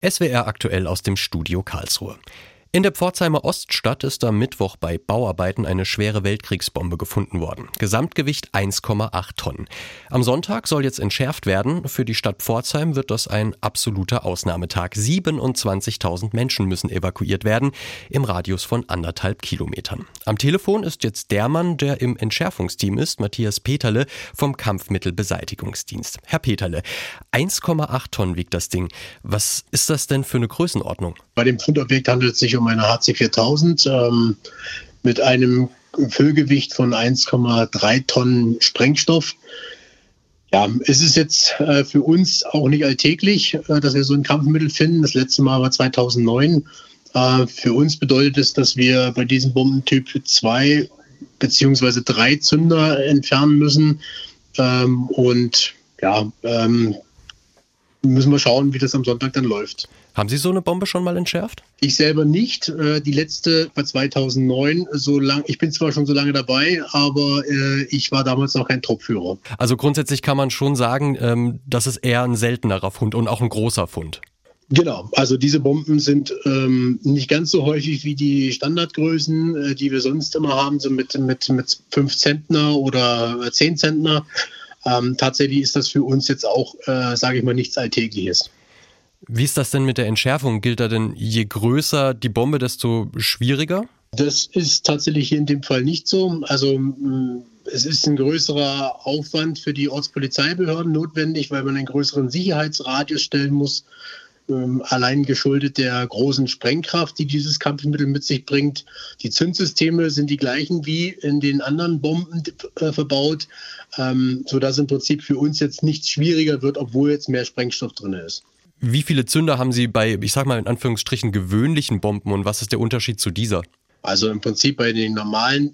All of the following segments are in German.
SWR aktuell aus dem Studio Karlsruhe. In der Pforzheimer Oststadt ist am Mittwoch bei Bauarbeiten eine schwere Weltkriegsbombe gefunden worden. Gesamtgewicht 1,8 Tonnen. Am Sonntag soll jetzt entschärft werden. Für die Stadt Pforzheim wird das ein absoluter Ausnahmetag. 27.000 Menschen müssen evakuiert werden, im Radius von 1,5 Kilometern. Am Telefon ist jetzt der Mann, der im Entschärfungsteam ist, Matthias Peterle vom Kampfmittelbeseitigungsdienst. Herr Peterle, 1,8 Tonnen wiegt das Ding. Was ist das denn für eine Größenordnung? Bei dem Fundobjekt handelt es sich um eine HC 4000 mit einem Füllgewicht von 1,3 Tonnen Sprengstoff. Ja, es ist jetzt für uns auch nicht alltäglich, dass wir so ein Kampfmittel finden. Das letzte Mal war 2009. Für uns bedeutet es, dass wir bei diesem Bombentyp 2 bzw. 3 Zünder entfernen müssen. Müssen wir schauen, wie das am Sonntag dann läuft. Haben Sie so eine Bombe schon mal entschärft? Ich selber nicht. Die letzte war 2009. Ich bin zwar schon so lange dabei, aber ich war damals noch kein Truppführer. Also grundsätzlich kann man schon sagen, das ist eher ein seltenerer Fund und auch ein großer Fund. Genau, also diese Bomben sind nicht ganz so häufig wie die Standardgrößen, die wir sonst immer haben, so mit 5 Zentner oder 10 Zentner. Tatsächlich ist das für uns jetzt auch, sage ich mal, nichts Alltägliches. Wie ist das denn mit der Entschärfung? Gilt da denn, je größer die Bombe, desto schwieriger? Das ist tatsächlich hier in dem Fall nicht so. Also es ist ein größerer Aufwand für die Ortspolizeibehörden notwendig, weil man einen größeren Sicherheitsradius stellen muss. Allein geschuldet der großen Sprengkraft, die dieses Kampfmittel mit sich bringt. Die Zündsysteme sind die gleichen wie in den anderen Bomben verbaut, sodass im Prinzip für uns jetzt nichts schwieriger wird, obwohl jetzt mehr Sprengstoff drin ist. Wie viele Zünder haben Sie bei, ich sag mal in Anführungsstrichen, gewöhnlichen Bomben und was ist der Unterschied zu dieser? Also im Prinzip bei den normalen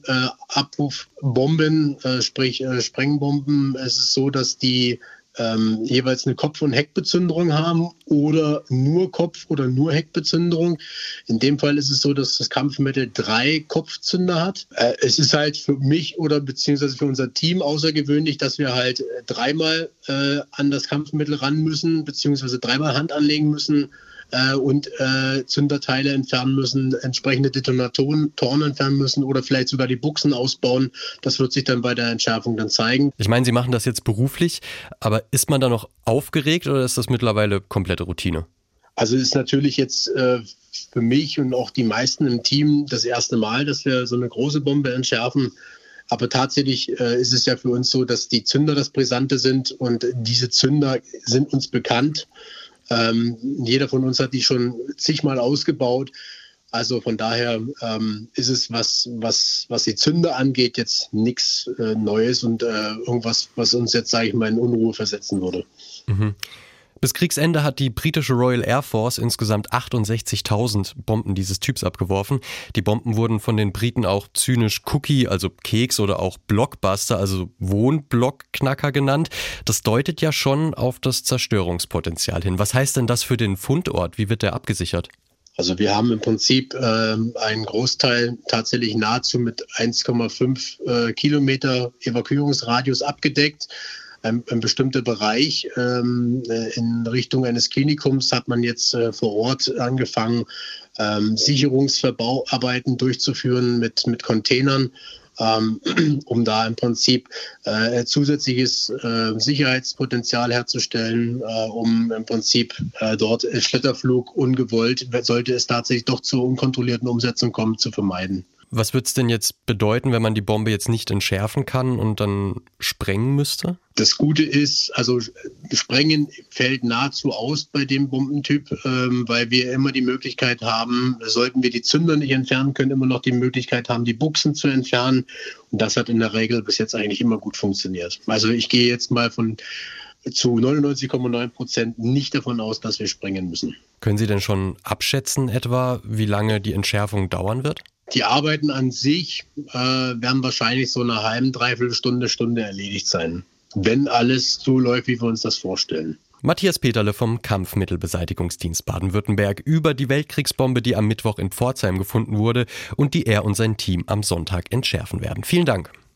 Abwurfbomben, sprich Sprengbomben, ist es so, dass die jeweils eine Kopf- und Heckbezünderung haben oder nur Kopf- oder nur Heckbezünderung. In dem Fall ist es so, dass das Kampfmittel 3 Kopfzünder hat. Es ist halt für mich oder beziehungsweise für unser Team außergewöhnlich, dass wir halt dreimal an das Kampfmittel ran müssen, beziehungsweise dreimal Hand anlegen müssen und Zünderteile entfernen müssen, entsprechende Detonatoren entfernen müssen oder vielleicht sogar die Buchsen ausbauen. Das wird sich dann bei der Entschärfung dann zeigen. Ich meine, Sie machen das jetzt beruflich, aber ist man da noch aufgeregt oder ist das mittlerweile komplette Routine? Also es ist natürlich jetzt für mich und auch die meisten im Team das erste Mal, dass wir so eine große Bombe entschärfen. Aber tatsächlich ist es ja für uns so, dass die Zünder das Brisante sind und diese Zünder sind uns bekannt. Jeder von uns hat die schon zigmal ausgebaut. Also von daher ist es, was die Zünder angeht, jetzt nichts Neues und irgendwas, was uns jetzt, sage ich mal, in Unruhe versetzen würde. Mhm. Bis Kriegsende hat die britische Royal Air Force insgesamt 68.000 Bomben dieses Typs abgeworfen. Die Bomben wurden von den Briten auch zynisch Cookie, also Keks oder auch Blockbuster, also Wohnblockknacker genannt. Das deutet ja schon auf das Zerstörungspotenzial hin. Was heißt denn das für den Fundort? Wie wird der abgesichert? Also wir haben im Prinzip einen Großteil tatsächlich nahezu mit 1,5 Kilometer Evakuierungsradius abgedeckt. Ein bestimmter Bereich in Richtung eines Klinikums hat man jetzt vor Ort angefangen, Sicherungsverbauarbeiten durchzuführen mit Containern, um da im Prinzip zusätzliches Sicherheitspotenzial herzustellen, um im Prinzip dort Schmetterflug ungewollt, sollte es tatsächlich doch zur unkontrollierten Umsetzung kommen, zu vermeiden. Was wird es denn jetzt bedeuten, wenn man die Bombe jetzt nicht entschärfen kann und dann sprengen müsste? Das Gute ist, also Sprengen fällt nahezu aus bei dem Bombentyp, weil wir immer die Möglichkeit haben, sollten wir die Zünder nicht entfernen können, immer noch die Möglichkeit haben, die Buchsen zu entfernen. Und das hat in der Regel bis jetzt eigentlich immer gut funktioniert. Also ich gehe jetzt mal zu 99,9% nicht davon aus, dass wir sprengen müssen. Können Sie denn schon abschätzen etwa, wie lange die Entschärfung dauern wird? Die Arbeiten an sich werden wahrscheinlich so eine halbe, dreiviertel Stunde erledigt sein, wenn alles so läuft, wie wir uns das vorstellen. Matthias Peterle vom Kampfmittelbeseitigungsdienst Baden-Württemberg über die Weltkriegsbombe, die am Mittwoch in Pforzheim gefunden wurde und die er und sein Team am Sonntag entschärfen werden. Vielen Dank.